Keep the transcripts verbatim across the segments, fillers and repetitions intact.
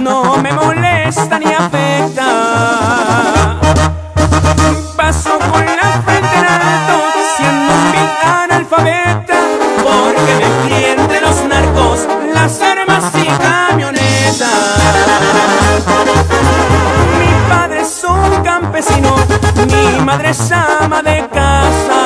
no me molesta ni afecta. Paso con la frente en alto, siendo un vil analfabeta, porque me fui entre los narcos, las armas y camionetas. Mi padre es un campesino, mi madre es ama de casa.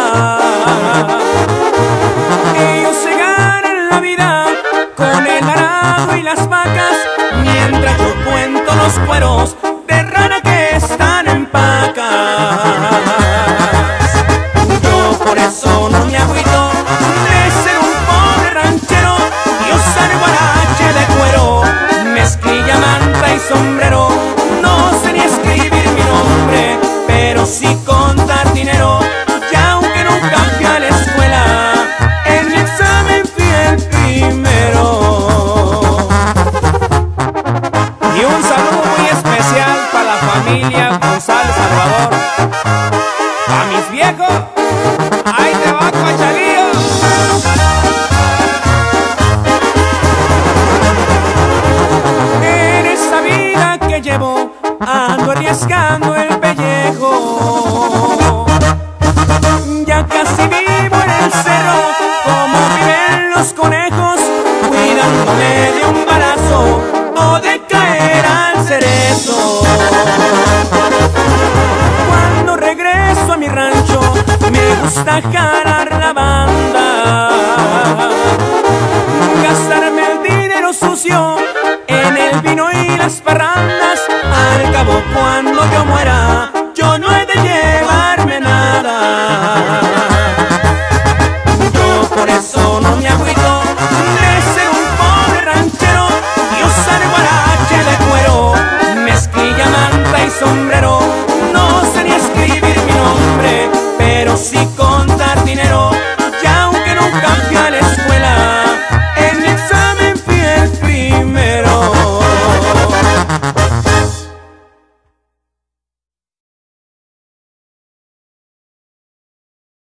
Ellos se ganan la vida con el arado y las vacas, mientras yo cuento los cueros de rana que están en pacas. Yo por eso no me agüito de ser un pobre ranchero y usar guarache de cuero, mezclilla, manta y sombrero. No sé ni escribir mi nombre, pero sí contar dinero. Y aunque nunca fui a la escuela, en mi examen fui el primero. Y un saludo muy especial para la familia González Salvador. A mis viejos, ahí te va, Cuachalío. En esta vida que llevo, ando arriesgando el pellejo. Ya casi vivo en el cerro, como viven los conejos, cuidándome de un balazo o de caer al cerezo. Cuando regreso a mi rancho, me gusta jalar la banda, gastarme el dinero sucio